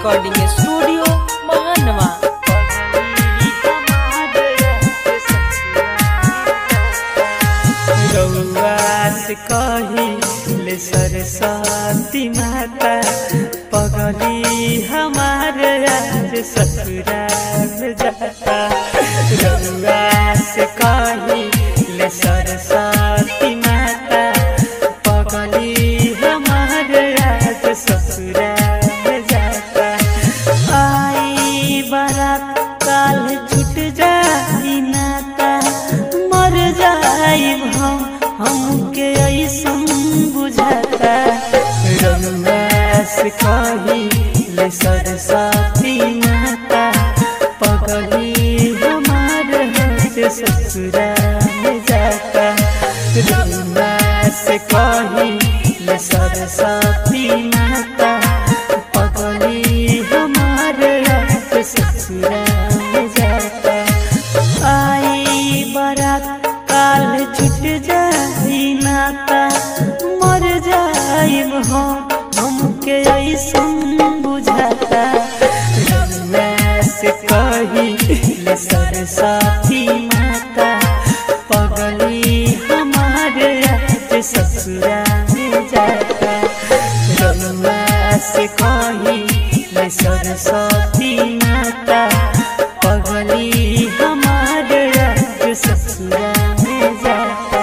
Recording studio महानवा। कही ले सरस्वती माता पगली हमारे आज ससुराल जाता। रउआ से कही ले सरस्वती माता पगली हमारे आज ससुराल जाता। आई बारात काल छूट जाई नाता मर जाई हमके ऐसन बुझाता। रउआ से कही ले सरस्वती माता पगली हमारे आज ससुराल जाता। रउआ से कही ले सरस्वती माता पगली हमारे आज ससुराल जाता। आई बारात काल छूट जाई नाता मर जाइब हमके ऐसन बुझाता। रउआ से कही ले सरस्वती माता पगली हमारे आज ससुराल जाता। रउआ से कही ले सरस्वती माता पगली हमारे आज ससुराल जाता।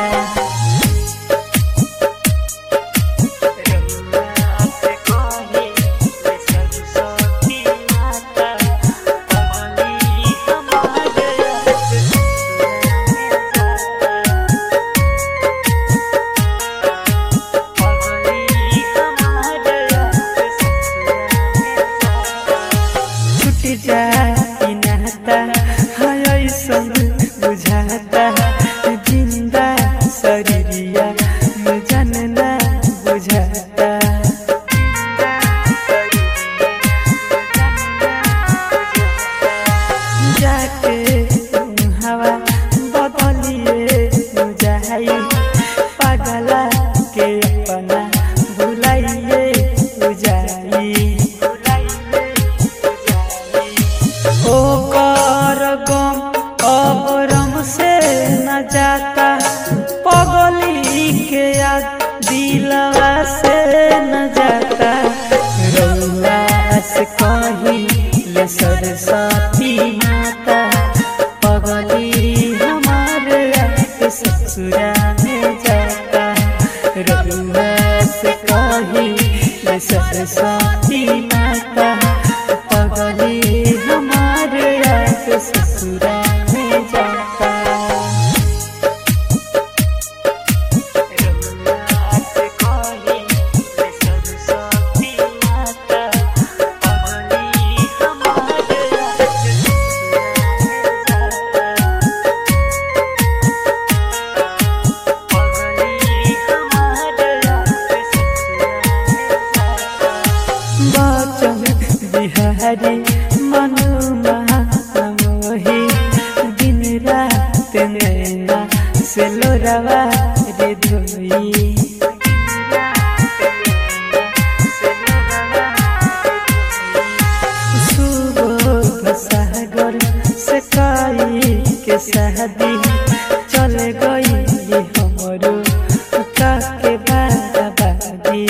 जाई नाता है ऐसन बुझाता। जिंदा शरीरिया जानना बुझाता। जाके हवा बदलिए जाई पागला के अपना भुलाइए जाई। से न जाता पगली के याद दिलवा से न जाता। रउआ से कही ले सरस्वती माता पगली हमारे आज ससुराल जाता। रउआ से कही ले सरस्वती माता पगली हमारे आज ससुराल जाता। बिहारी मनुमा मोही दिन रात नैना से लोरावा रे धोई। सुबह सागर से कई के शादी चल गई हमरो काके बाबादी।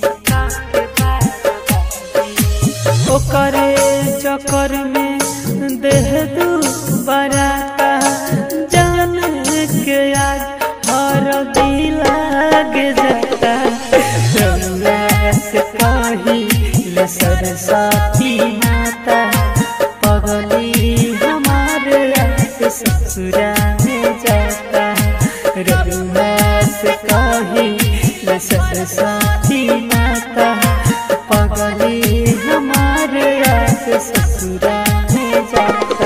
ओकरे चक्कर में देह दू बराता जान के आज हर दिल लागे जाता। रउआ से कही ले सरस्वती माता पगली हमारे आज ससुराल जाता। रउआ से कही ले सरस्वती माता पगली हमारे आज ससुराल जाता।